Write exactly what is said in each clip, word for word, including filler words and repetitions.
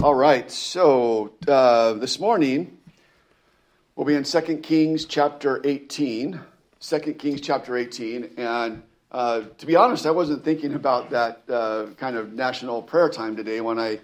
All right, so uh, this morning we'll be in Second Kings chapter eighteen. Second Kings chapter eighteen, and uh, to be honest, I wasn't thinking about that uh, kind of national prayer time today when I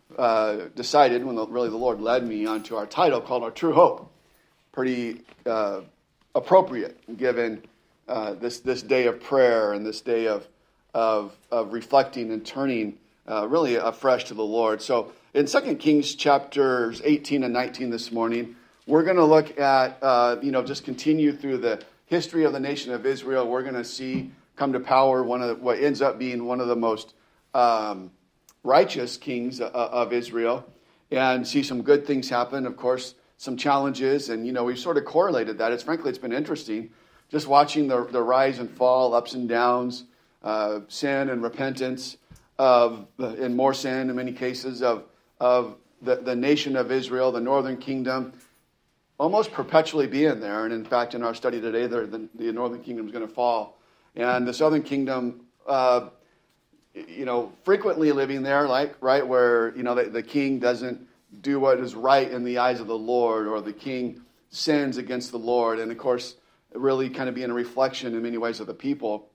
uh, decided, when the, really the Lord led me onto our title called Our True Hope. Pretty uh, appropriate given uh, this this day of prayer and this day of of, of reflecting and turning uh, really afresh to the Lord. So in Second Kings chapters eighteen and nineteen this morning, we're going to look at, uh, you know, just continue through the history of the nation of Israel. We're going to see come to power one of the, what ends up being one of the most um, righteous kings uh, of Israel, and see some good things happen. Of course, some challenges, and you know we've sort of correlated that. It's frankly, it's been interesting just watching the the rise and fall, ups and downs, uh, sin and repentance of, and more sin in many cases of of the, the nation of Israel, the northern kingdom, almost perpetually being there. And in fact, in our study today, the, the northern kingdom is going to fall. And the southern kingdom, uh, you know, frequently living there, like, right, where, you know, the, the king doesn't do what is right in the eyes of the Lord, or the king sins against the Lord. And of course, really kind of being a reflection in many ways of the people.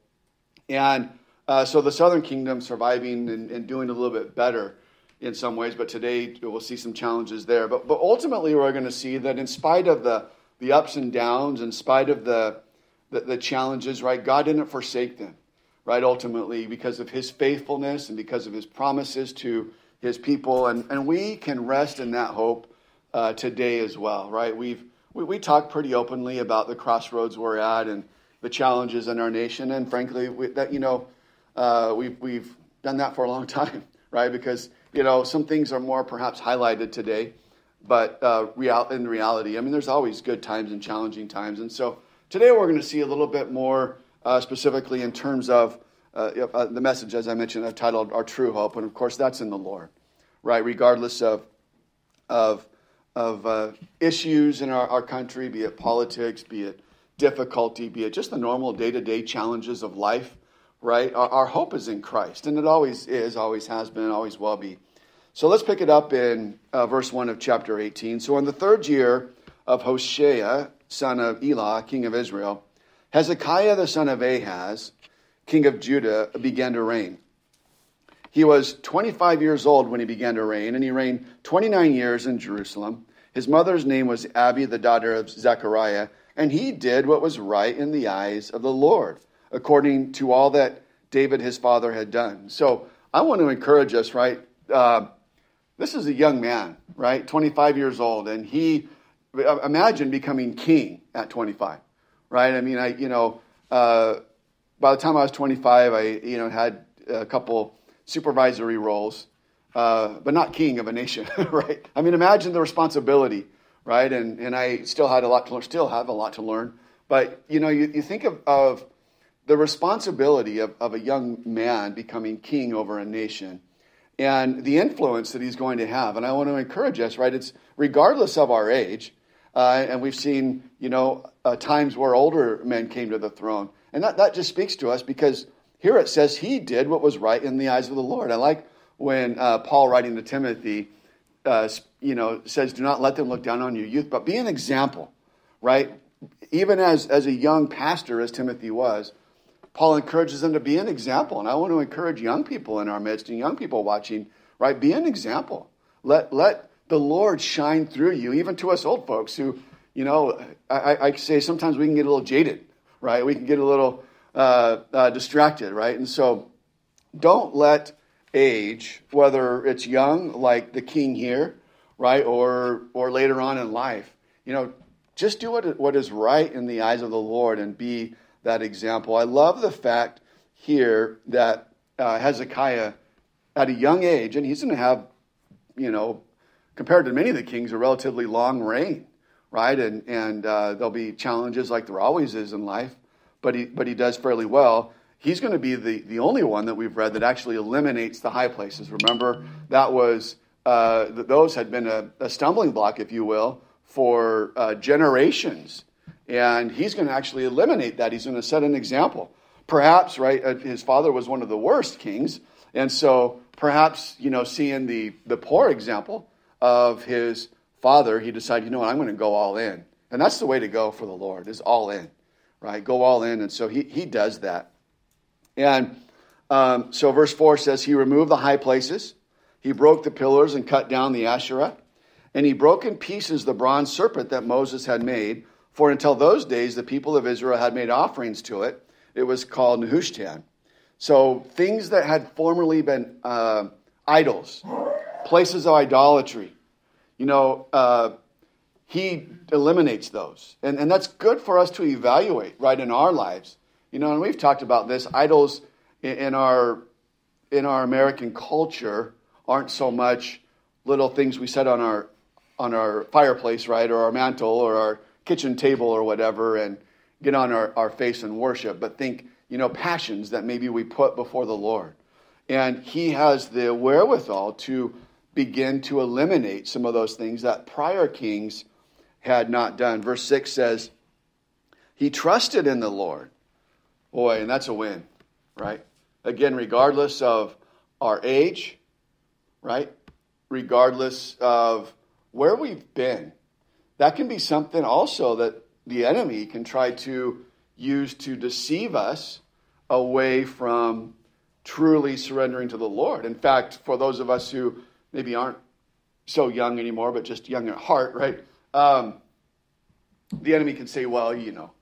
And uh, so the southern kingdom surviving and, and doing a little bit better in some ways, but today we'll see some challenges there. But but ultimately we're going to see that in spite of the, the ups and downs, in spite of the, the, the challenges, right, God didn't forsake them, right, ultimately because of his faithfulness and because of his promises to his people. And, and we can rest in that hope uh, today as well, right? We've we, we talk pretty openly about the crossroads we're at and the challenges in our nation. And frankly, we, that you know, uh, we've, we've done that for a long time, right? Because you know, some things are more perhaps highlighted today, but uh, real, in reality, I mean, there's always good times and challenging times. And so today we're going to see a little bit more uh, specifically in terms of uh, uh, the message, as I mentioned, I've titled Our True Hope. And of course, that's in the Lord, right? Regardless of of, of uh, issues in our, our country, be it politics, be it difficulty, be it just the normal day-to-day challenges of life, right? Our, our hope is in Christ, and it always is, always has been, always will be. So let's pick it up in uh, verse one of chapter eighteen. So in the third year of Hoshea, son of Elah, king of Israel, Hezekiah the son of Ahaz, king of Judah, began to reign. He was twenty-five years old when he began to reign, and he reigned twenty-nine years in Jerusalem. His mother's name was Abi, the daughter of Zechariah, and he did what was right in the eyes of the Lord, according to all that David his father had done. So I want to encourage us, right? Uh, this is a young man, right? twenty-five years old, and he, imagine becoming king at twenty-five, right? I mean, I, you know, uh, by the time I was twenty-five, I, you know, had a couple supervisory roles, uh, but not king of a nation, right? I mean, imagine the responsibility, right? And and I still had a lot to learn, still have a lot to learn, but you know, you, you think of, of the responsibility of, of a young man becoming king over a nation and the influence that he's going to have. And I want to encourage us, right? It's regardless of our age. Uh, and we've seen, you know, uh, times where older men came to the throne. And that, that just speaks to us because here it says he did what was right in the eyes of the Lord. I like when uh, Paul, writing to Timothy, uh, you know, says, do not let them look down on your youth, but be an example, right? Even as, as a young pastor, as Timothy was, Paul encourages them to be an example. And I want to encourage young people in our midst and young people watching, right? Be an example. Let let the Lord shine through you, even to us old folks who, you know, I, I say sometimes we can get a little jaded, right? We can get a little uh, uh, distracted, right? And so don't let age, whether it's young, like the king here, right, or or later on in life, you know, just do what what is right in the eyes of the Lord and be that example. I love the fact here that uh, Hezekiah, at a young age, and he's going to have, you know, compared to many of the kings, a relatively long reign, right? And and uh, there'll be challenges like there always is in life, but he but he does fairly well. He's going to be the, the only one that we've read that actually eliminates the high places. Remember, that was uh, those had been a, a stumbling block, if you will, for uh, generations. And he's going to actually eliminate that. He's going to set an example. Perhaps, right, his father was one of the worst kings. And so perhaps, you know, seeing the, the poor example of his father, he decided, you know what, I'm going to go all in. And that's the way to go for the Lord, is all in, right? Go all in. And so he, he does that. And um, so verse four says, he removed the high places. He broke the pillars and cut down the Asherah. And he broke in pieces the bronze serpent that Moses had made. For until those days, the people of Israel had made offerings to it. It was called Nehushtan. So things that had formerly been uh, idols, places of idolatry, you know, uh, he eliminates those. And, and that's good for us to evaluate, right, in our lives. You know, and we've talked about this. Idols in, in our in our American culture aren't so much little things we set on our on our fireplace, right, or our mantle or our kitchen table or whatever, and get on our, our face and worship, but think, you know, passions that maybe we put before the Lord. And he has the wherewithal to begin to eliminate some of those things that prior kings had not done. Verse six says, he trusted in the Lord. Boy, and that's a win, right? Again, regardless of our age, right? Regardless of where we've been. That can be something also that the enemy can try to use to deceive us away from truly surrendering to the Lord. In fact, for those of us who maybe aren't so young anymore, but just young at heart, right? Um, the enemy can say, well, you know,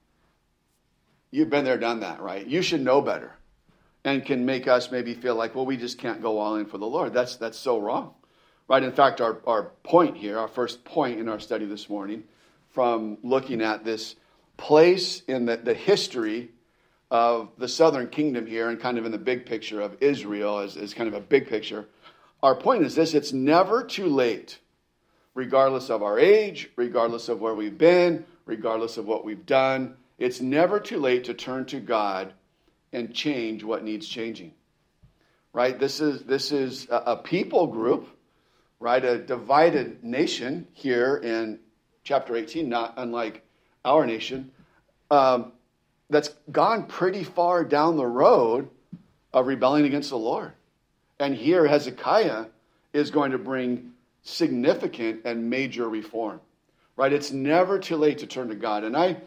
you've been there, done that, right? You should know better. And can make us maybe feel like, well, we just can't go all in for the Lord. That's that's so wrong, right? In fact, our, our point here, our first point in our study this morning, from looking at this place in the, the history of the southern kingdom here and kind of in the big picture of Israel as, as kind of a big picture, our point is this: it's never too late, regardless of our age, regardless of where we've been, regardless of what we've done. It's never too late to turn to God and change what needs changing, right? This is this is a, a people group, right? A divided nation here in chapter eighteen, not unlike our nation, um, that's gone pretty far down the road of rebelling against the Lord. And here Hezekiah is going to bring significant and major reform, right? It's never too late to turn to God. And I,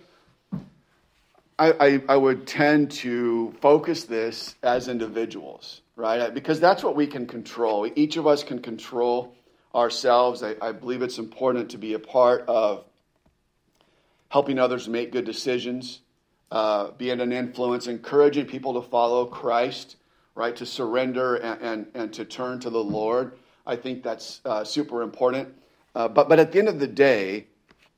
I, I, I would tend to focus this as individuals, right? Because that's what we can control. Each of us can control ourselves. I, I believe it's important to be a part of helping others make good decisions, uh, being an influence, encouraging people to follow Christ, right? To surrender and, and, and to turn to the Lord. I think that's uh, super important. Uh, but but at the end of the day,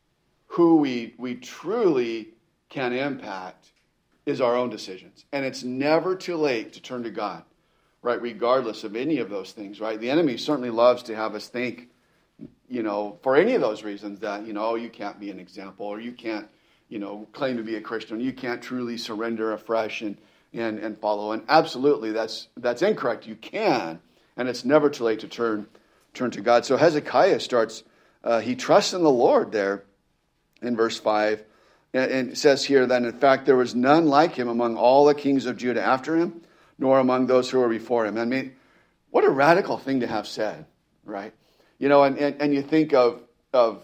who we we truly can impact is our own decisions. And it's never too late to turn to God, right? Regardless of any of those things, right? The enemy certainly loves to have us think, you know, for any of those reasons that, you know, oh, you can't be an example, or you can't, you know, claim to be a Christian. You can't truly surrender afresh and and, and follow. And absolutely, that's that's incorrect. You can, and it's never too late to turn turn to God. So Hezekiah starts, uh, he trusts in the Lord there in verse five. And it says here that, in fact, there was none like him among all the kings of Judah after him, nor among those who were before him. I mean, what a radical thing to have said, right? You know, and, and, and you think of, of,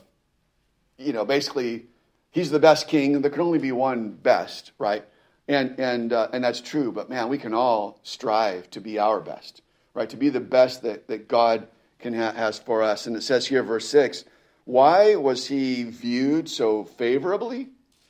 you know, basically, he's the best king. There can only be one best, right? And and uh, and that's true. But, man, we can all strive to be our best, right? To be the best that, that God can ha- has for us. And it says here, verse six, why was he viewed so favorably?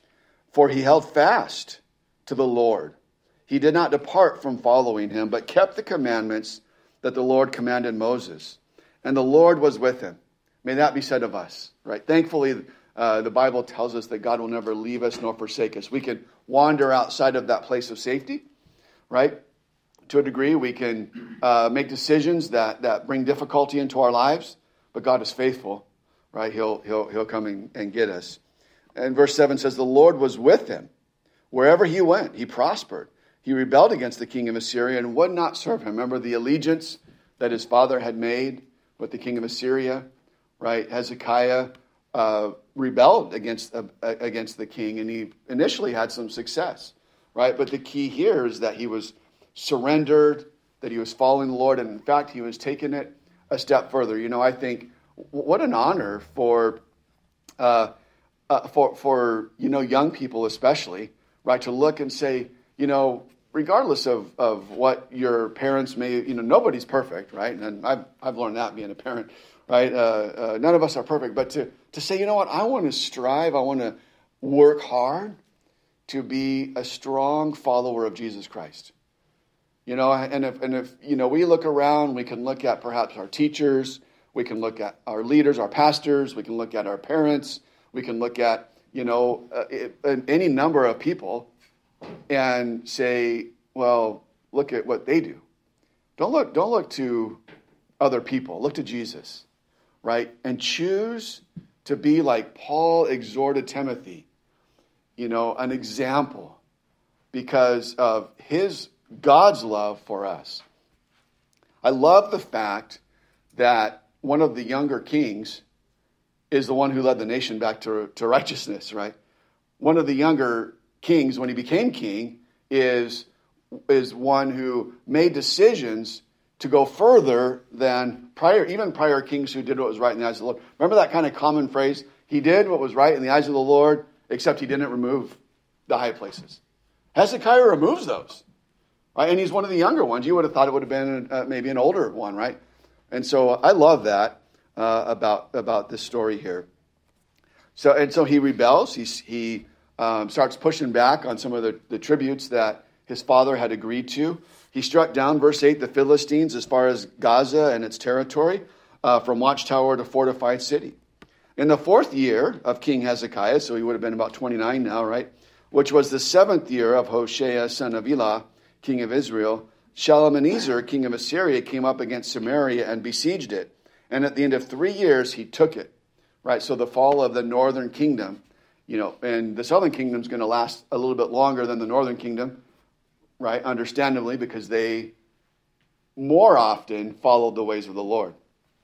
For he held fast to the Lord. He did not depart from following him, but kept the commandments that the Lord commanded Moses. And the Lord was with him. May that be said of us, right? Thankfully, uh, the Bible tells us that God will never leave us nor forsake us. We can wander outside of that place of safety, right? To a degree, we can uh, make decisions that, that bring difficulty into our lives, but God is faithful, right? He'll, he'll, he'll come and, and get us. And verse seven says, the Lord was with him. Wherever he went, he prospered. He rebelled against the king of Assyria and would not serve him. Remember the allegiance that his father had made with the king of Assyria, right? Hezekiah uh, rebelled against, uh, against the king, and he initially had some success, right? But the key here is that he was surrendered that he was following the Lord, and in fact, he was taking it a step further. You know, I think what an honor for uh, uh, for for you know young people especially, right, to look and say, you know, regardless of, of what your parents may, you know, nobody's perfect, right? And I've I've learned that being a parent, right? Uh, uh, none of us are perfect, but to to say, you know what, I want to strive, I want to work hard to be a strong follower of Jesus Christ. You know, and if, and if, you know, we look around, we can look at perhaps our teachers, we can look at our leaders, our pastors, we can look at our parents, we can look at, you know, uh, any number of people and say, well, look at what they do. Don't look, don't look to other people. Look to Jesus, right? And choose to be like Paul exhorted Timothy, you know, an example because of his God's love for us. I love the fact that one of the younger kings is the one who led the nation back to, to righteousness, right? One of the younger kings, when he became king, is, is one who made decisions to go further than prior, even prior kings who did what was right in the eyes of the Lord. Remember that kind of common phrase? He did what was right in the eyes of the Lord, except he didn't remove the high places. Hezekiah removes those. Right? And he's one of the younger ones. You would have thought it would have been uh, maybe an older one, right? And so I love that uh, about about this story here. So and so he rebels. He he um, starts pushing back on some of the, the tributes that his father had agreed to. He struck down, verse eight, the Philistines as far as Gaza and its territory, uh, from watchtower to fortified city. In the fourth year of King Hezekiah, so he would have been about twenty-nine now, right? Which was the seventh year of Hoshea, son of Elah, king of Israel, Shalmaneser, king of Assyria, came up against Samaria and besieged it. And at the end of three years, he took it. Right, so the fall of the northern kingdom, you know, and the southern kingdom is going to last a little bit longer than the northern kingdom, right, understandably, because they more often followed the ways of the Lord.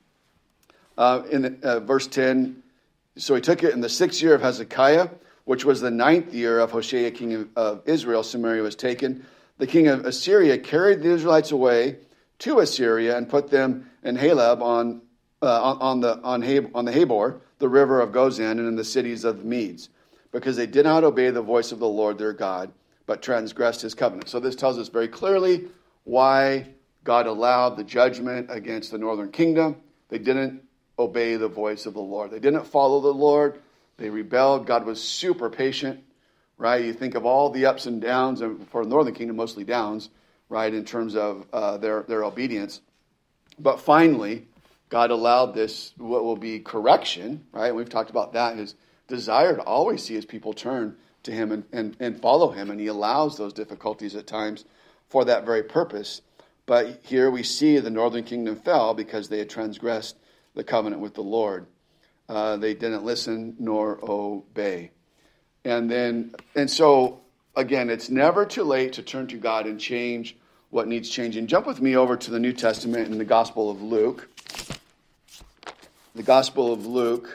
Uh, in uh, verse ten, so he took it in the sixth year of Hezekiah, which was the ninth year of Hoshea, king of, of Israel. Samaria was taken. The king of Assyria carried the Israelites away to Assyria and put them in Halab on uh, on, on the on, Hab, on the Habor, the river of Gozan, and in the cities of the Medes, because they did not obey the voice of the Lord their God, but transgressed his covenant. So this tells us very clearly why God allowed the judgment against the northern kingdom. They didn't obey the voice of the Lord. They didn't follow the Lord. They rebelled. God was super patient. Right, you think of all the ups and downs, and for the northern kingdom, mostly downs, right, in terms of uh, their their obedience. But finally, God allowed this, what will be correction, right? And we've talked about that, his desire to always see his people turn to him and, and, and follow him. And he allows those difficulties at times for that very purpose. But here we see the northern kingdom fell because they had transgressed the covenant with the Lord. Uh, they didn't listen nor obey. And then, and so, again, it's never too late to turn to God and change what needs changing. Jump with me over to the New Testament in the Gospel of Luke. The Gospel of Luke,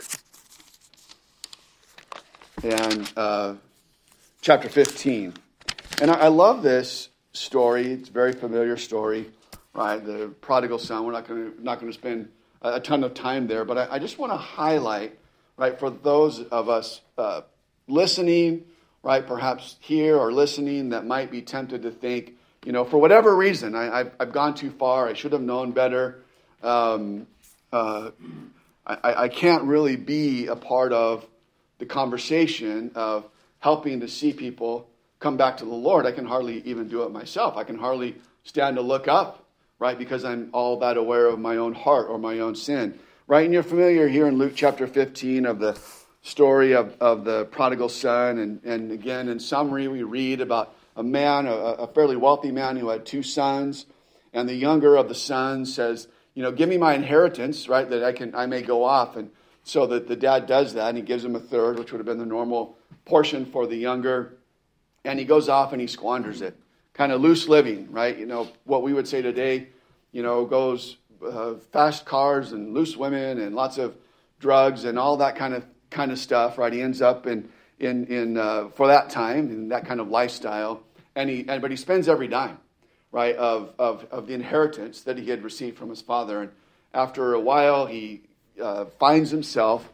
and uh, chapter fifteen. And I, I love this story. It's a very familiar story, right? The prodigal son. We're not going to not going to spend a ton of time there, but I, I just want to highlight, right, for those of us uh, listening, right, perhaps here or listening, that might be tempted to think, you know, for whatever reason, I, I've, I've gone too far, I should have known better, um, uh, I, I can't really be a part of the conversation of helping to see people come back to the Lord. I can hardly even do it myself. I can hardly stand to look up, right, because I'm all that aware of my own heart or my own sin, right? And you're familiar here in Luke chapter fifteen of the story of, of the prodigal son. And, and again, in summary, we read about a man, a, a fairly wealthy man who had two sons. And the younger of the sons says, you know, give me my inheritance, right, that I can I may go off. And so that the dad does that, and he gives him a third, which would have been the normal portion for the younger. And he goes off and he squanders it. Kind of loose living, right? You know, what we would say today, you know, goes uh, fast cars and loose women and lots of drugs and all that kind of kind of stuff, right? He ends up in in in uh, for that time in that kind of lifestyle, and he and, but he spends every dime, right, of, of, of the inheritance that he had received from his father. And after a while, he uh, finds himself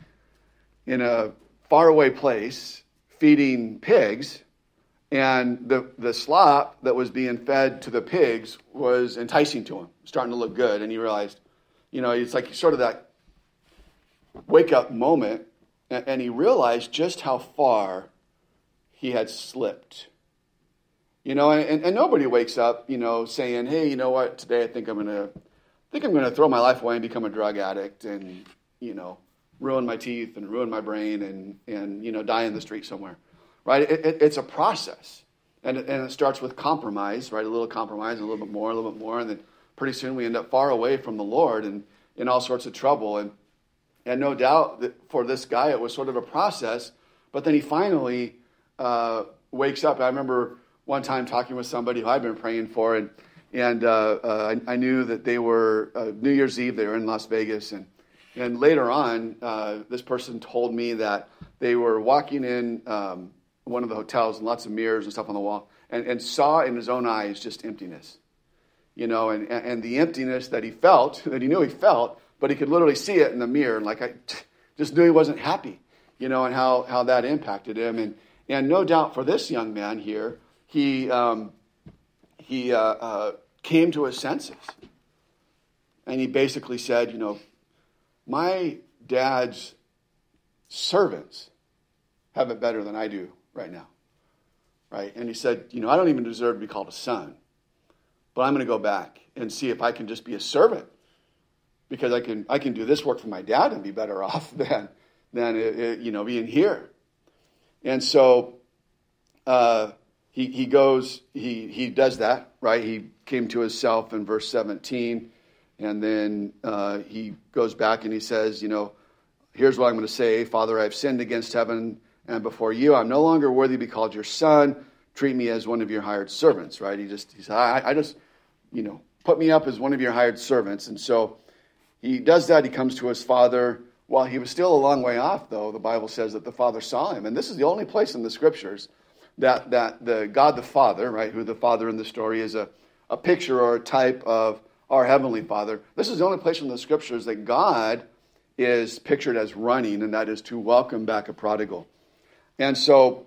in a faraway place feeding pigs, and the, the slop that was being fed to the pigs was enticing to him, starting to look good. And he realized, you know, it's like sort of that wake-up moment, and, and he realized just how far he had slipped. You know, and, and nobody wakes up, you know, saying, hey, you know what, today I think I'm going to I think I'm going to throw my life away and become a drug addict and, you know, ruin my teeth and ruin my brain and, and you know, die in the street somewhere, right? It, it, it's a process, and it, and it starts with compromise, right? A little compromise, a little bit more, a little bit more, and then pretty soon we end up far away from the Lord and in all sorts of trouble. And and no doubt that for this guy it was sort of a process, but then he finally uh, wakes up. I remember one time talking with somebody who I'd been praying for, and and uh, uh, I, I knew that they were uh, New Year's Eve. They were in Las Vegas, and and later on, uh, this person told me that they were walking in um, one of the hotels and lots of mirrors and stuff on the wall, and, and saw in his own eyes just emptiness, you know, and and the emptiness that he felt, that he knew he felt, but he could literally see it in the mirror, and like I just knew he wasn't happy, you know, and how how that impacted him, and and no doubt for this young man here, he. Um, He uh, uh, came to his senses, and he basically said, you know, my dad's servants have it better than I do right now, right? And he said, you know, I don't even deserve to be called a son, but I'm going to go back and see if I can just be a servant, because I can I can do this work for my dad and be better off than than it, it, you know being here. And so. Uh, He he goes, he he does that, right? He came to himself in verse seventeen, and then uh, he goes back and he says, you know, here's what I'm going to say. Father, I have sinned against heaven and before you. I'm no longer worthy to be called your son. Treat me as one of your hired servants, right? He just, he said, I, I just, you know, put me up as one of your hired servants. And so he does that. He comes to his father. While he was still a long way off, though, the Bible says that the father saw him. And this is the only place in the scriptures that that the God the Father, right, who the Father in the story is a, a picture or a type of our Heavenly Father. This is the only place in the Scriptures that God is pictured as running, and that is to welcome back a prodigal. And so,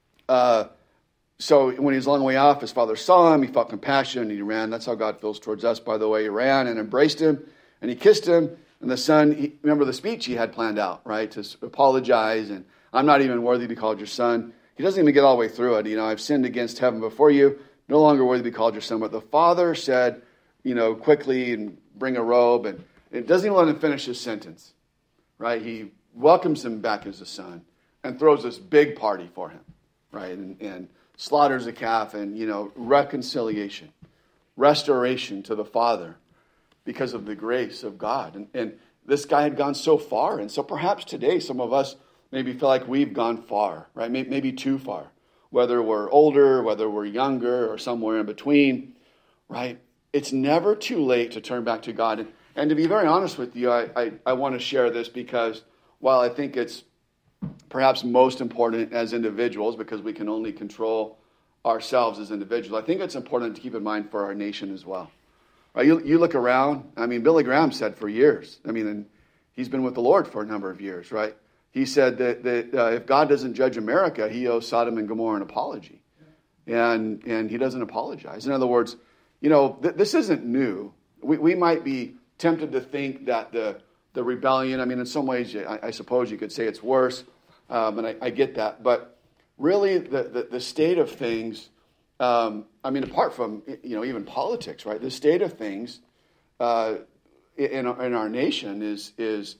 uh, so when he was a long way off, his father saw him, he felt compassion, and he ran. That's how God feels towards us, by the way. He ran and embraced him, and he kissed him. And the son, he, remember the speech he had planned out, right, to apologize, and I'm not even worthy to be called your son. He doesn't even get all the way through it. You know, I've sinned against heaven before you, no longer worthy to be called your son. But the father said, you know, quickly and bring a robe. And it doesn't even let him finish his sentence, right? He welcomes him back as a son and throws this big party for him, right? And, and slaughters a calf and, you know, reconciliation, restoration to the father because of the grace of God. And, and this guy had gone so far. And so perhaps today some of us maybe feel like we've gone far, right? Maybe too far. Whether we're older, whether we're younger, or somewhere in between, right? It's never too late to turn back to God. And, and to be very honest with you, I, I, I want to share this because while I think it's perhaps most important as individuals, because we can only control ourselves as individuals, I think it's important to keep in mind for our nation as well. Right? You, you look around, I mean, Billy Graham said for years, I mean, and he's been with the Lord for a number of years, right? He said that, that uh, if God doesn't judge America, he owes Sodom and Gomorrah an apology. And and he doesn't apologize. In other words, you know, th- this isn't new. We we might be tempted to think that the the rebellion, I mean, in some ways, I, I suppose you could say it's worse, um, and I, I get that. But really, the, the, the state of things, um, I mean, apart from, you know, even politics, right? The state of things uh, in, in our nation is is...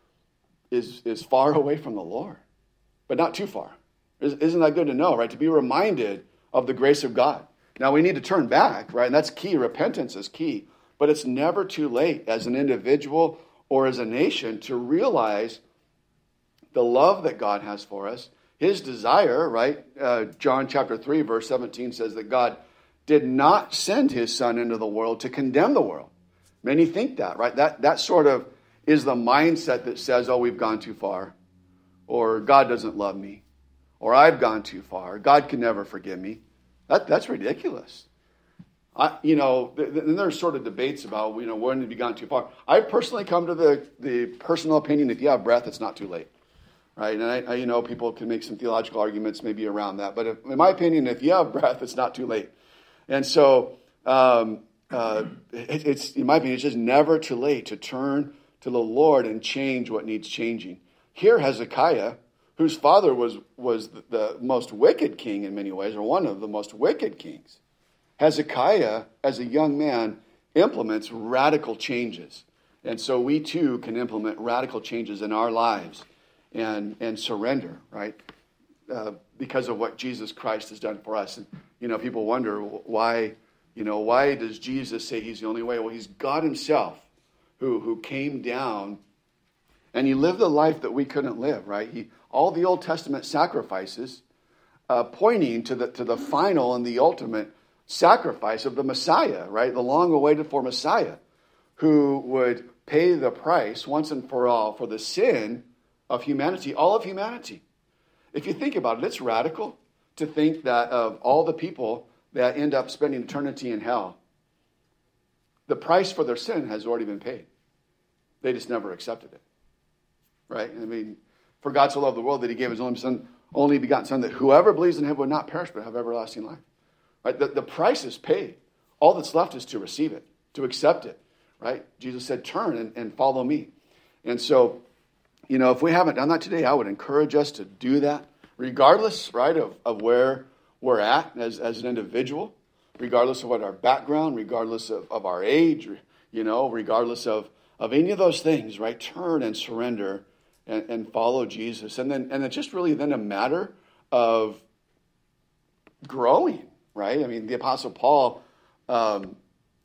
is is far away from the Lord, but not too far. Isn't that good to know, right? To be reminded of the grace of God. Now, we need to turn back, right? And that's key. Repentance is key. But it's never too late as an individual or as a nation to realize the love that God has for us, his desire, right? Uh, John chapter three, verse seventeen says that God did not send his son into the world to condemn the world. Many think that, right? That, that sort of is the mindset that says, oh, we've gone too far, or God doesn't love me, or I've gone too far. God can never forgive me. That, that's ridiculous. I, you know, then there's sort of debates about, you know, when have you gone too far? I personally come to the, the personal opinion, if you have breath, it's not too late, right? And I, I, you know, people can make some theological arguments maybe around that. But if, in my opinion, if you have breath, it's not too late. And so um, uh, it, it's, in my opinion, it's just never too late to turn to the Lord and change what needs changing. Here, Hezekiah, whose father was, was the, the most wicked king in many ways, or one of the most wicked kings, Hezekiah, as a young man, implements radical changes. And so we too can implement radical changes in our lives and, and surrender, right? Uh, because of what Jesus Christ has done for us. And, you know, people wonder why, you know, why does Jesus say he's the only way? Well, he's God himself who, who came down and he lived the life that we couldn't live, right? He, all the Old Testament sacrifices uh, pointing to the, to the final and the ultimate sacrifice of the Messiah, right? The long-awaited for Messiah, who would pay the price once and for all for the sin of humanity, all of humanity. If you think about it, it's radical to think that of all the people that end up spending eternity in hell, the price for their sin has already been paid. They just never accepted it, right? I mean, for God so loved the world that he gave his only son, only begotten son, that whoever believes in him would not perish but have everlasting life. Right? The, the price is paid. All that's left is to receive it, to accept it. Right? Jesus said, turn and, and follow me. And so, you know, if we haven't done that today, I would encourage us to do that, regardless, right, of, of where we're at as, as an individual, regardless of what our background, regardless of, of our age, you know, regardless of, of any of those things, right? Turn and surrender and, and follow Jesus. And then and it's just really then a matter of growing. Right? I mean, the Apostle Paul, um,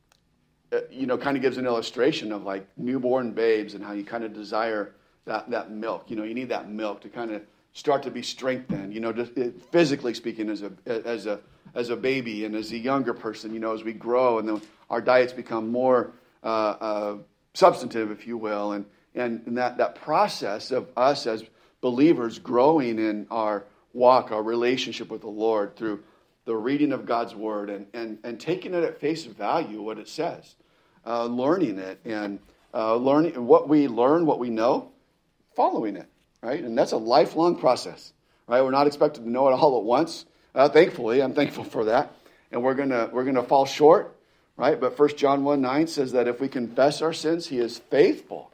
you know, kind of gives an illustration of like newborn babes and how you kind of desire that, that milk. You know, you need that milk to kind of start to be strengthened, you know, just physically speaking as a, as a, as a baby and as a younger person, you know, as we grow and then our diets become more uh, uh, substantive, if you will. And, and, and that, that process of us as believers growing in our walk, our relationship with the Lord through the reading of God's word and, and, and taking it at face value, what it says, uh, learning it and uh, learning what we learn, what we know, following it, right? And that's a lifelong process, right? We're not expected to know it all at once. Uh, thankfully, I'm thankful for that. And we're gonna we're gonna fall short, right? But First John one nine says that if we confess our sins, he is faithful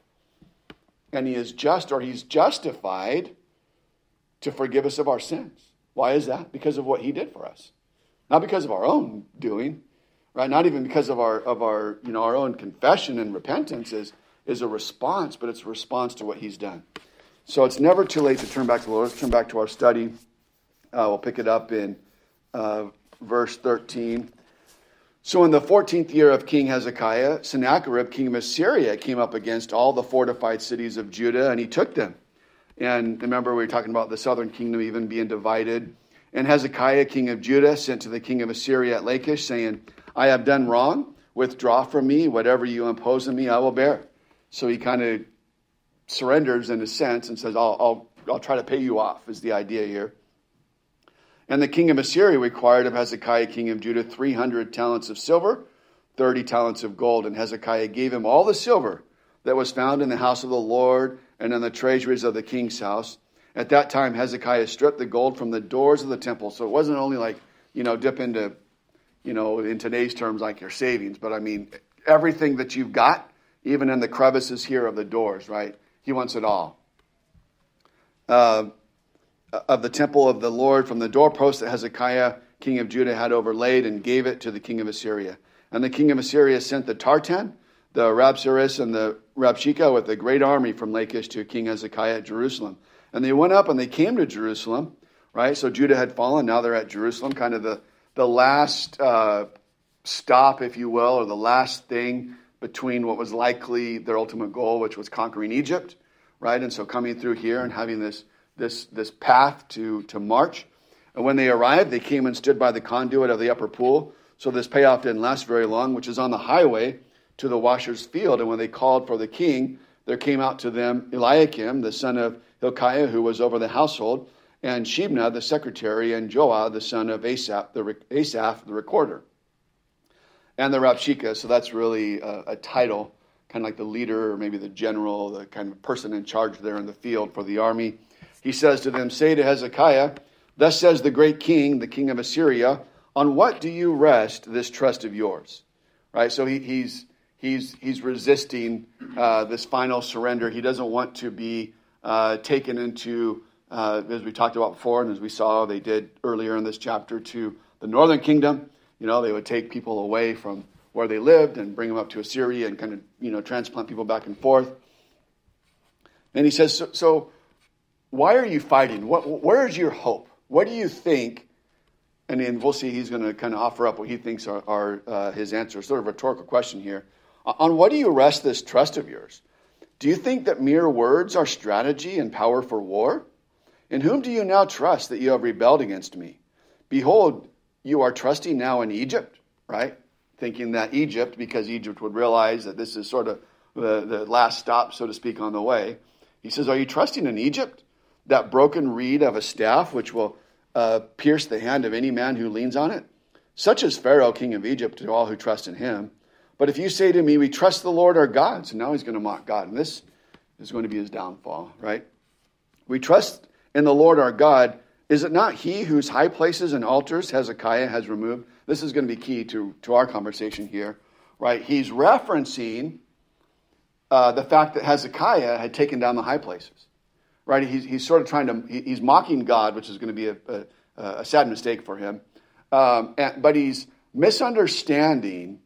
and he is just, or he's justified to forgive us of our sins. Why is that? Because of what he did for us. Not because of our own doing, right? Not even because of our of our you know our own confession and repentance is is a response, but it's a response to what he's done. So it's never too late to turn back to the Lord. Let's turn back to our study. Uh, we'll pick it up in uh, verse thirteen. So in the fourteenth year of King Hezekiah, Sennacherib, king of Assyria, came up against all the fortified cities of Judah, and he took them. And remember, we were talking about the southern kingdom even being divided. And Hezekiah, king of Judah, sent to the king of Assyria at Lachish, saying, I have done wrong. Withdraw from me. Whatever you impose on me, I will bear. So he kind of surrenders in a sense and says, I'll, I'll, I'll try to pay you off, is the idea here. And the king of Assyria required of Hezekiah, king of Judah, three hundred talents of silver, thirty talents of gold. And Hezekiah gave him all the silver that was found in the house of the Lord and in the treasuries of the king's house. At that time, Hezekiah stripped the gold from the doors of the temple. So it wasn't only like, you know, dip into, you know, in today's terms, like your savings. But I mean, everything that you've got, even in the crevices here of the doors, right? He wants it all. Uh, of the temple of the Lord from the doorpost that Hezekiah, king of Judah, had overlaid and gave it to the king of Assyria. And the king of Assyria sent the Tartan, the Rabsaris, and the Rabshakeh with a great army from Lachish to King Hezekiah at Jerusalem. And they went up and they came to Jerusalem, right? So Judah had fallen. Now they're at Jerusalem, kind of the, the last uh, stop, if you will, or the last thing between what was likely their ultimate goal, which was conquering Egypt, right? And so coming through here and having this this this path to, to march. And when they arrived, they came and stood by the conduit of the upper pool. So this payoff didn't last very long, which is on the highway to the washer's field. And when they called for the king, there came out to them Eliakim, the son of Hilkiah, who was over the household, and Shebna, the secretary, and Joah, the son of Asaph, the, Asaph, the recorder. and the Rabshakeh. So that's really a, a title, kind of like the leader or maybe the general, the kind of person in charge there in the field for the army. He says to them, say to Hezekiah, thus says the great king, the king of Assyria, on what do you rest this trust of yours? Right. So he, he's he's he's resisting uh, this final surrender. He doesn't want to be uh, taken into, uh, as we talked about before, and as we saw they did earlier in this chapter, to the northern kingdom. You know, they would take people away from where they lived and bring them up to Assyria and kind of, you know, transplant people back and forth. And he says, so, so why are you fighting? What, where is your hope? What do you think? And then we'll see, he's going to kind of offer up what he thinks are, are uh, his answers. Sort of a rhetorical question here. On what do you rest this trust of yours? Do you think that mere words are strategy and power for war? In whom do you now trust that you have rebelled against me? Behold, you are trusting now in Egypt, right? Thinking that Egypt, because Egypt would realize that this is sort of the, the last stop, so to speak, on the way. He says, are you trusting in Egypt, that broken reed of a staff which will uh, pierce the hand of any man who leans on it? Such is Pharaoh, king of Egypt, to all who trust in him. But if you say to me, we trust the Lord our God, so now he's going to mock God, and this is going to be his downfall, right? We trust in the Lord our God. Is it not he whose high places and altars Hezekiah has removed? This is going to be key to, to our conversation here, right? He's referencing uh, the fact that Hezekiah had taken down the high places, right? He's, he's sort of trying to, he, he's mocking God, which is going to be a, a, a sad mistake for him. Um, and, but he's misunderstanding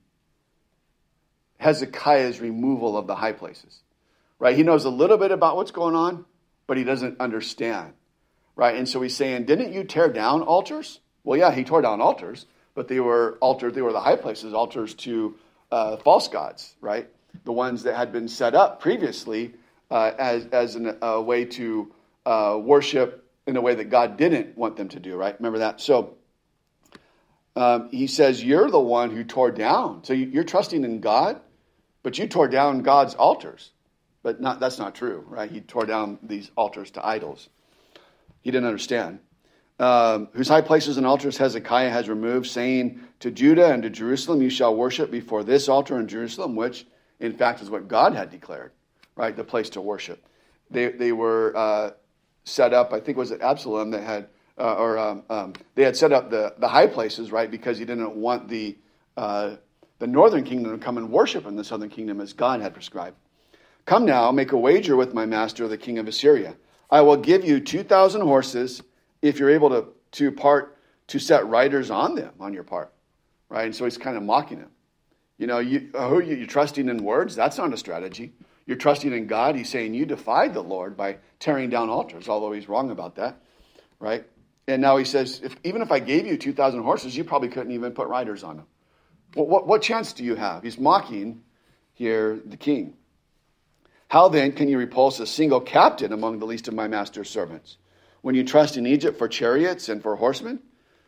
Hezekiah's removal of the high places, right? He knows a little bit about what's going on, but he doesn't understand. Right, and so he's saying, didn't you tear down altars? Well, yeah, he tore down altars, but they were altars, they were the high places, altars to uh, false gods, right? The ones that had been set up previously uh, as, as an, a way to uh, worship in a way that God didn't want them to do, right? Remember that? So um, he says, you're the one who tore down. So you're trusting in God, but you tore down God's altars. But not, that's not true, right? He tore down these altars to idols. He didn't understand. Um, whose high places and altars Hezekiah has removed, saying to Judah and to Jerusalem, you shall worship before this altar in Jerusalem, which in fact is what God had declared, right? The place to worship. They they were uh, set up, I think it was at Absalom that had, uh, or um, um, they had set up the, the high places, right? Because he didn't want the uh, the northern kingdom to come and worship in the southern kingdom as God had prescribed. Come now, make a wager with my master, the king of Assyria. I will give you two thousand horses if you're able to, to part, to set riders on them on your part, right? And so he's kind of mocking him. You know, you, who are you, you're trusting in words? That's not a strategy. You're trusting in God. He's saying you defied the Lord by tearing down altars, although he's wrong about that, right? And now he says, if, even if I gave you two thousand horses, you probably couldn't even put riders on them. Well, what, what chance do you have? He's mocking here the king. How then can you repulse a single captain among the least of my master's servants? When you trust in Egypt for chariots and for horsemen?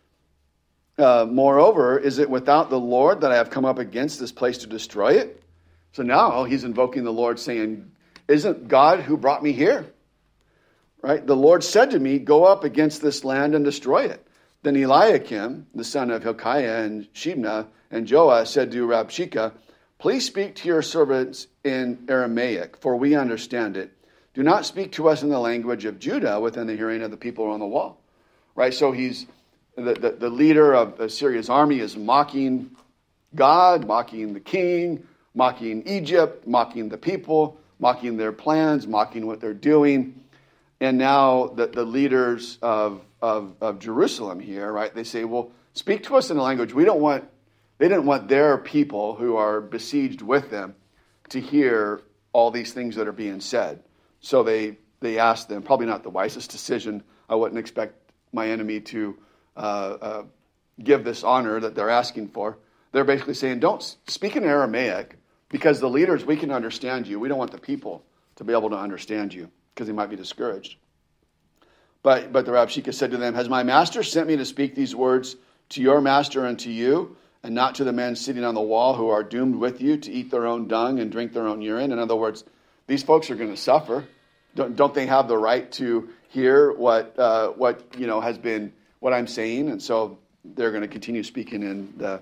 Uh, moreover, is it without the Lord that I have come up against this place to destroy it? So now he's invoking the Lord, saying, isn't God who brought me here? Right? The Lord said to me, go up against this land and destroy it. Then Eliakim, the son of Hilkiah, and Shebna, and Joah said to Rabshakeh, please speak to your servants in Aramaic, for we understand it. Do not speak to us in the language of Judah within the hearing of the people on the wall. Right? So he's the, the, the leader of Assyria's army is mocking God, mocking the king, mocking Egypt, mocking the people, mocking their plans, mocking what they're doing. And now the, the leaders of, of, of Jerusalem here, right, they say, well, speak to us in a language. We don't want, they didn't want their people who are besieged with them to hear all these things that are being said. So they, they asked them, probably not the wisest decision. I wouldn't expect my enemy to uh, uh, give this honor that they're asking for. They're basically saying, don't speak in Aramaic because the leaders, we can understand you. We don't want the people to be able to understand you because they might be discouraged. But, but the Rabshakeh said to them, has my master sent me to speak these words to your master and to you, and not to the men sitting on the wall who are doomed with you to eat their own dung and drink their own urine? In other words, these folks are going to suffer. Don't, don't they have the right to hear what uh, what you know has been what I'm saying? And so they're going to continue speaking in the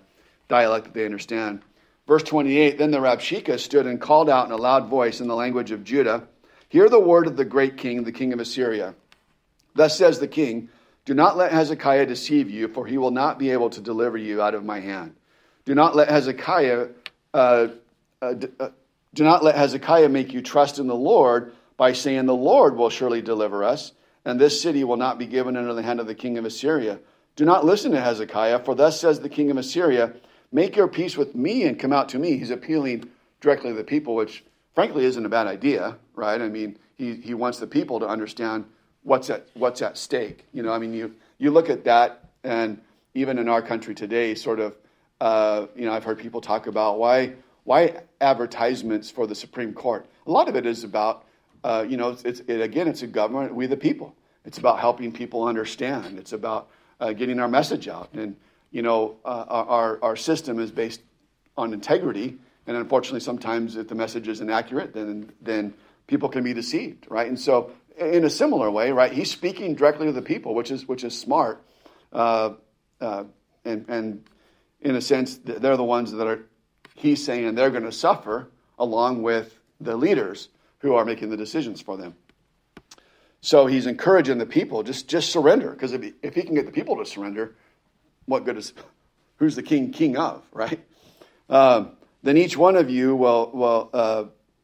dialect that they understand. Verse twenty-eight, then the Rabshakeh stood and called out in a loud voice in the language of Judah, hear the word of the great king, the king of Assyria. Thus says the king, do not let Hezekiah deceive you, for he will not be able to deliver you out of my hand. Do not let Hezekiah uh, uh, uh, do not let Hezekiah make you trust in the Lord by saying the Lord will surely deliver us, and this city will not be given into the hand of the king of Assyria. Do not listen to Hezekiah, for thus says the king of Assyria, make your peace with me and come out to me. He's appealing directly to the people, which frankly isn't a bad idea, right? I mean, he, he wants the people to understand what's at what's at stake. You know, I mean, you you look at that, and even in our country today, sort of, uh, you know, I've heard people talk about why why advertisements for the Supreme Court. A lot of it is about, uh, you know, it's, it's it, again, it's a government, we the people. It's about helping people understand. It's about uh, getting our message out. And you know, uh, our our system is based on integrity, and unfortunately, sometimes if the message is inaccurate, then then people can be deceived, right? And so, in a similar way, right, he's speaking directly to the people, which is which is smart, uh, uh, and and in a sense, they're the ones that are he's saying they're going to suffer along with the leaders who are making the decisions for them. So he's encouraging the people just just surrender, because if he, if he can get the people to surrender, what good is, who's the king king of, right? Um, then each one of you will, will uh,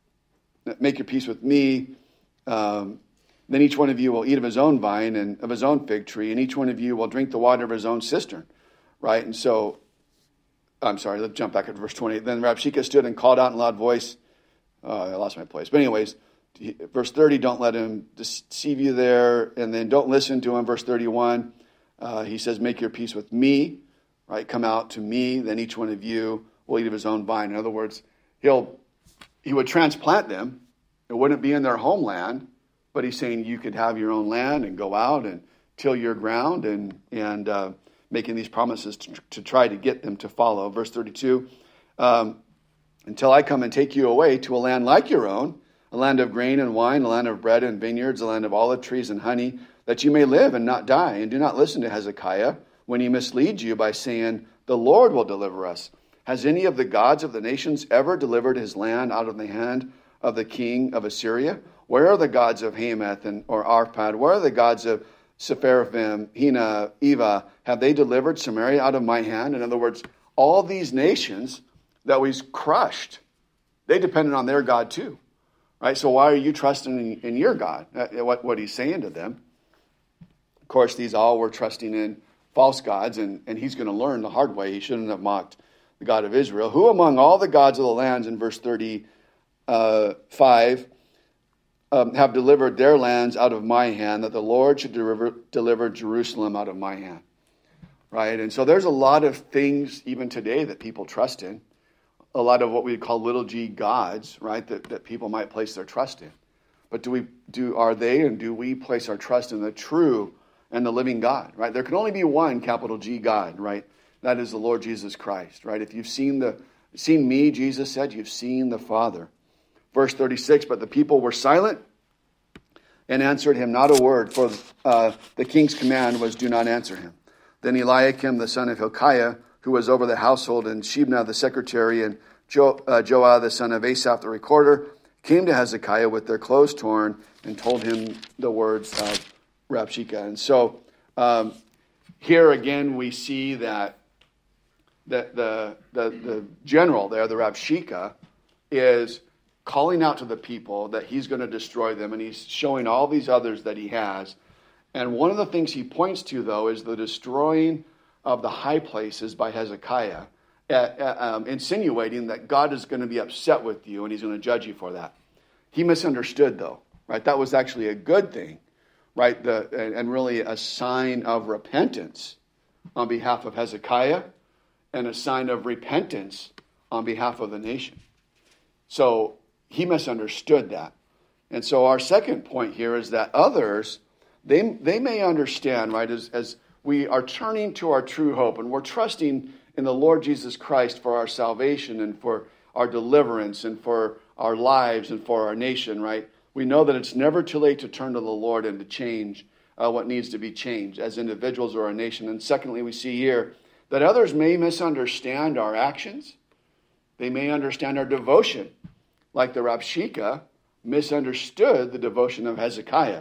make your peace with me. Um, then each one of you will eat of his own vine and of his own fig tree, and each one of you will drink the water of his own cistern, right? And so, I'm sorry, let's jump back at verse twenty. Then Rabshakeh stood and called out in a loud voice. Uh, I lost my place. But anyways, verse thirty, don't let him deceive you there. And then don't listen to him, verse thirty-one. Uh, he says, make your peace with me, right? Come out to me, then each one of you will eat of his own vine. In other words, he'll he would transplant them. It wouldn't be in their homeland, but he's saying you could have your own land and go out and till your ground, and and uh, making these promises to, to try to get them to follow. Verse thirty-two, um, until I come and take you away to a land like your own, a land of grain and wine, a land of bread and vineyards, a land of olive trees and honey, that you may live and not die. And do not listen to Hezekiah when he misleads you by saying, the Lord will deliver us. Has any of the gods of the nations ever delivered his land out of the hand of the king of Assyria? Where are the gods of Hamath and or Arpad? Where are the gods of Sepharvaim, Hena, Eva? Have they delivered Samaria out of my hand? In other words, all these nations that we crushed, they depended on their God too. Right? So why are you trusting in, in your God? What, what he's saying to them. Of course, these all were trusting in false gods, and, and he's going to learn the hard way. He shouldn't have mocked the God of Israel. Who among all the gods of the lands, in verse thirty-five, um, have delivered their lands out of my hand, that the Lord should deliver, deliver Jerusalem out of my hand? Right? And so there's a lot of things even today that people trust in. A lot of what we call little g gods, right, that, that people might place their trust in. But do we do are they and do we place our trust in the true and the living God, right? There can only be one capital G God, right? That is the Lord Jesus Christ, right? If you've seen the seen me, Jesus said, you've seen the Father. Verse thirty-six, but the people were silent and answered him not a word, for uh, the king's command was, do not answer him. Then Eliakim, the son of Hilkiah, who was over the household, and Shebna, the secretary, and jo- uh, Joah, the son of Asaph, the recorder, came to Hezekiah with their clothes torn and told him the words of Rabshakeh. And so um, here again we see that, that the, the, the general there, the Rabshakeh, is calling out to the people that he's going to destroy them, and he's showing all these others that he has. And one of the things he points to, though, is the destroying of the high places by Hezekiah, uh, uh, um, insinuating that God is going to be upset with you and he's going to judge you for that. He misunderstood, though, right? That was actually a good thing, right? The, and, and really a sign of repentance on behalf of Hezekiah and a sign of repentance on behalf of the nation. So he misunderstood that. And so our second point here is that others, they, they may understand, right, as, as we are turning to our true hope and we're trusting in the Lord Jesus Christ for our salvation and for our deliverance and for our lives and for our nation, right? We know that it's never too late to turn to the Lord and to change uh, what needs to be changed as individuals or a nation. And secondly, we see here that others may misunderstand our actions. They may understand our devotion, like the Rabshakeh misunderstood the devotion of Hezekiah.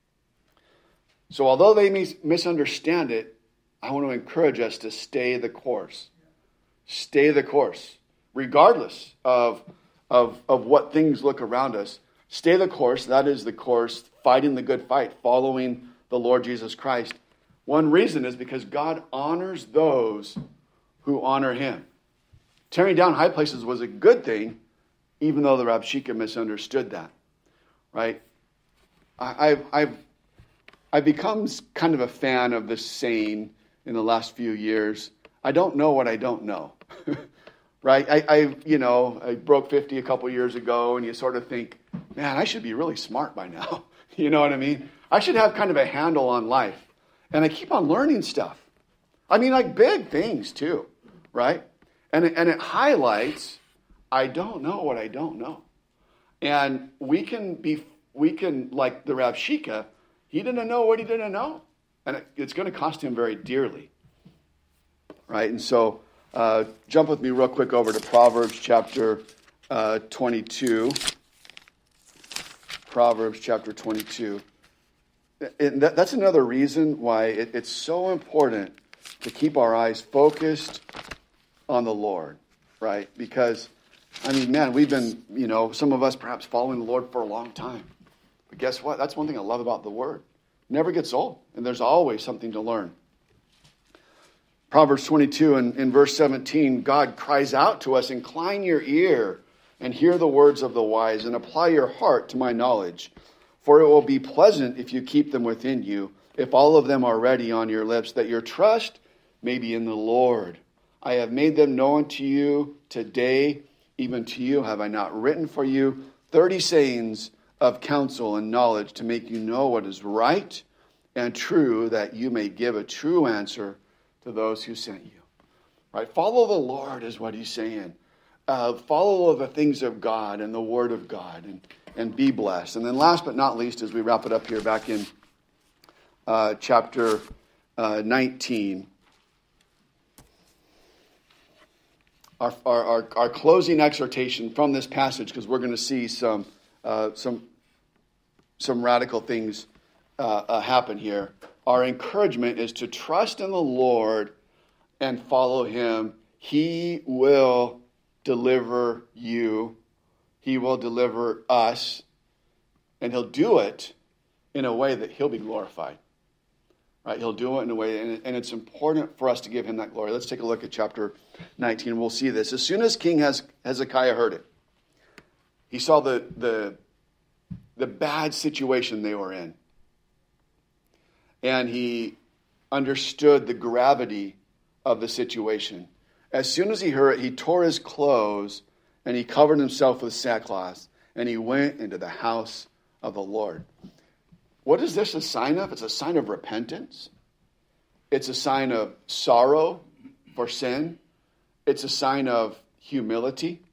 So although they mis- misunderstand it, I want to encourage us to stay the course. Stay the course, regardless of, of, of what things look around us. Stay the course. That is the course, fighting the good fight, following the Lord Jesus Christ. One reason is because God honors those who honor him. Tearing down high places was a good thing, even though the Rabshakeh misunderstood that, right? I, I've, I've, I've become kind of a fan of this saying in the last few years. I don't know what I don't know, right? I, I, you know, I broke fifty a couple years ago, and you sort of think, man, I should be really smart by now. You know what I mean? I should have kind of a handle on life. And I keep on learning stuff. I mean, like big things too, right? And it, and it highlights, I don't know what I don't know. And we can be, we can, like the Rabshakeh, he didn't know what he didn't know. And it, it's going to cost him very dearly, right? And so uh, jump with me real quick over to Proverbs chapter uh, twenty-two. Proverbs chapter twenty-two. And that, that's another reason why it, it's so important to keep our eyes focused on the Lord, right? Because, I mean, man, we've been, you know, some of us perhaps following the Lord for a long time. But guess what? That's one thing I love about the Word. It never gets old, and there's always something to learn. Proverbs twenty-two and in verse seventeen, God cries out to us, "Incline your ear and hear the words of the wise, and apply your heart to my knowledge. For it will be pleasant if you keep them within you, if all of them are ready on your lips, that your trust may be in the Lord. I have made them known to you today, even to you have I not written for you thirty sayings of counsel and knowledge to make you know what is right and true, that you may give a true answer to those who sent you." Right? Follow the Lord is what he's saying. Uh, follow the things of God and the Word of God, and and be blessed. And then last but not least, as we wrap it up here back in uh, chapter uh, nineteen, our, our, our, our closing exhortation from this passage, because we're going to see some, uh, some, some radical things uh, uh, happen here. Our encouragement is to trust in the Lord and follow him. He will deliver you. He will deliver us, and he'll do it in a way that he'll be glorified. Right? He'll do it in a way, and, and it's important for us to give him that glory. Let's take a look at chapter nineteen. We'll see this. As soon as King Hezekiah heard it, he saw the, the, the bad situation they were in, and he understood the gravity of the situation. As soon as he heard it, he tore his clothes, and he covered himself with sackcloth, and he went into the house of the Lord. What is this a sign of? It's a sign of repentance. It's a sign of sorrow for sin. It's a sign of humility.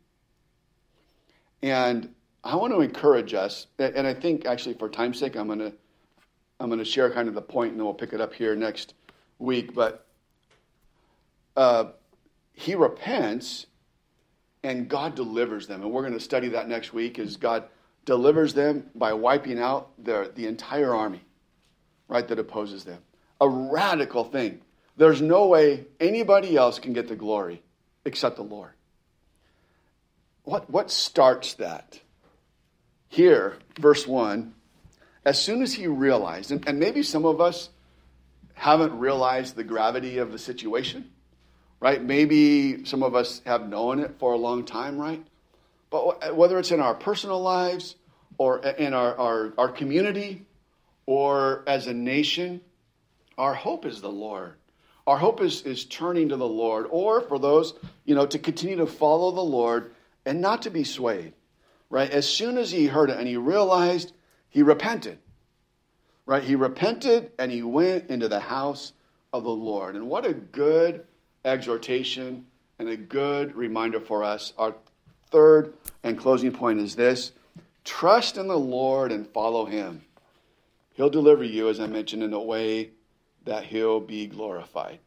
And I want to encourage us, and I think actually for time's sake, I'm going to I'm going to share kind of the point, and then we'll pick it up here next week. But uh, he repents, and God delivers them. And we're going to study that next week, as God delivers them by wiping out their, the entire army, right, that opposes them. A radical thing. There's no way anybody else can get the glory except the Lord. What, what starts that? Here, verse one, as soon as he realized, and, and maybe some of us haven't realized the gravity of the situation, right? Maybe some of us have known it for a long time, right? But whether it's in our personal lives or in our, our, our community or as a nation, our hope is the Lord. Our hope is, is turning to the Lord, or for those, you know, to continue to follow the Lord and not to be swayed, right? As soon as he heard it and he realized, he repented, right? He repented and he went into the house of the Lord. And what a good exhortation and a good reminder for us. Our third and closing point is this: trust in the Lord and follow him. He'll deliver you, as I mentioned, in a way that he'll be glorified.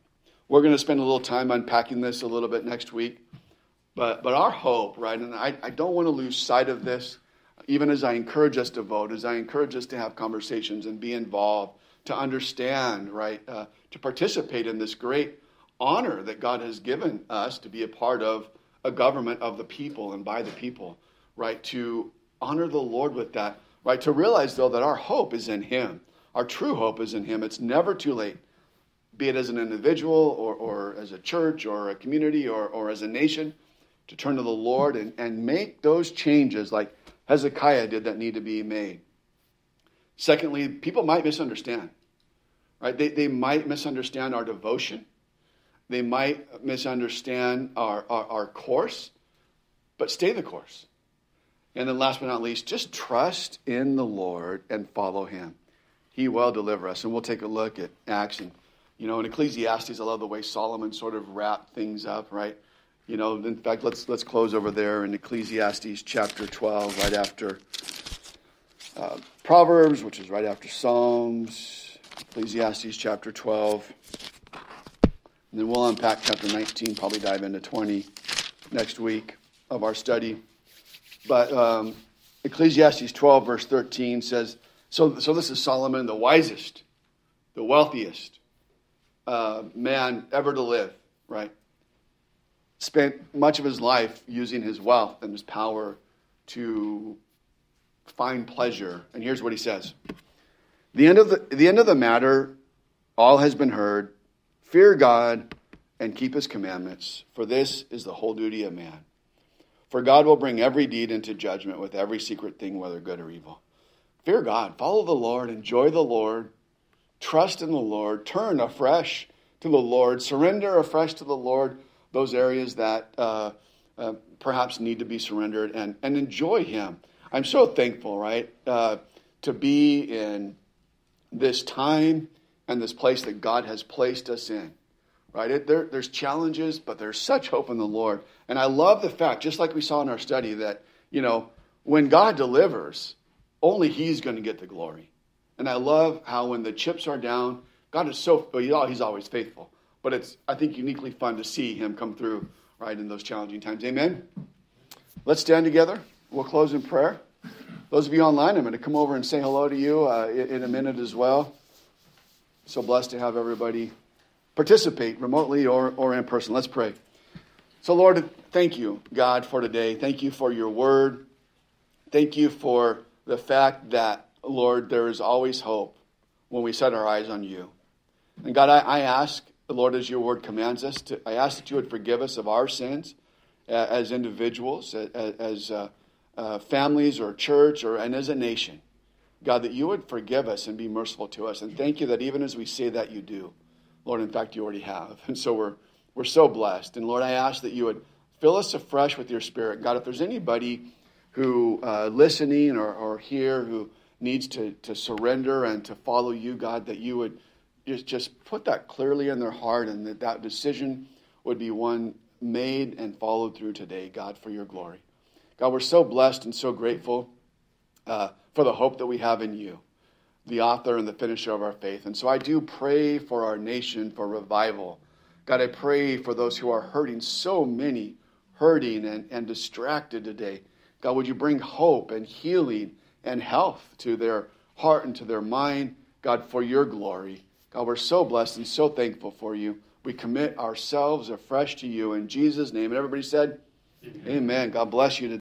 we're going to spend a little time unpacking this a little bit next week. But but our hope, right, and I, I don't want to lose sight of this, even as I encourage us to vote, as I encourage us to have conversations and be involved, to understand, right, uh, to participate in this great honor that God has given us to be a part of a government of the people and by the people, right, to honor the Lord with that, right, to realize, though, that our hope is in Him. Our true hope is in Him. It's never too late, be it as an individual or, or as a church or a community or, or as a nation, to turn to the Lord and, and make those changes like Hezekiah did that need to be made. Secondly, people might misunderstand, right? They, they might misunderstand our devotion. They might misunderstand our, our, our course, but stay the course. And then last but not least, just trust in the Lord and follow Him. He will deliver us. And we'll take a look at Acts. And, you know, in Ecclesiastes, I love the way Solomon sort of wrapped things up, right? You know, in fact, let's let's close over there in Ecclesiastes chapter twelve, right after uh, Proverbs, which is right after Psalms. Ecclesiastes chapter twelve. And then we'll unpack chapter nineteen, probably dive into twenty next week of our study. But um, Ecclesiastes twelve, verse thirteen says, so, so this is Solomon, the wisest, the wealthiest uh, man ever to live, right? Spent much of his life using his wealth and his power to find pleasure. And here's what he says. The end of the, the end of the matter, all has been heard. Fear God and keep His commandments, for this is the whole duty of man. For God will bring every deed into judgment with every secret thing, whether good or evil. Fear God, follow the Lord, enjoy the Lord, trust in the Lord, turn afresh to the Lord, surrender afresh to the Lord those areas that uh, uh, perhaps need to be surrendered, and, and enjoy Him. I'm so thankful, right, uh, to be in this time and this place that God has placed us in, right? It, there, there's challenges, but there's such hope in the Lord. And I love the fact, just like we saw in our study, that, you know, when God delivers, only He's going to get the glory. And I love how when the chips are down, God is so, well, He's always faithful. But it's, I think, uniquely fun to see Him come through, right, in those challenging times. Amen? Let's stand together. We'll close in prayer. Those of you online, I'm going to come over and say hello to you uh, in, in a minute as well. So blessed to have everybody participate remotely or, or in person. Let's pray. So, Lord, thank you, God, for today. Thank you for your word. Thank you for the fact that, Lord, there is always hope when we set our eyes on you. And God, I, I ask, Lord, as your word commands us, to, I ask that you would forgive us of our sins uh, as individuals, as, as uh, uh, families or church, or and as a nation. God, that you would forgive us and be merciful to us. And thank you that even as we say that, you do. Lord, in fact, you already have. And so we're we're so blessed. And Lord, I ask that you would fill us afresh with your Spirit. God, if there's anybody who uh, listening or, or here who needs to, to surrender and to follow you, God, that you would just, just put that clearly in their heart, and that that decision would be one made and followed through today, God, for your glory. God, we're so blessed and so grateful uh, for the hope that we have in you, the author and the finisher of our faith. And so I do pray for our nation for revival. God, I pray for those who are hurting, so many hurting and, and distracted today. God, would you bring hope and healing and health to their heart and to their mind, God, for your glory. God, we're so blessed and so thankful for you. We commit ourselves afresh to you in Jesus' name. And everybody said, amen. Amen. God bless you today.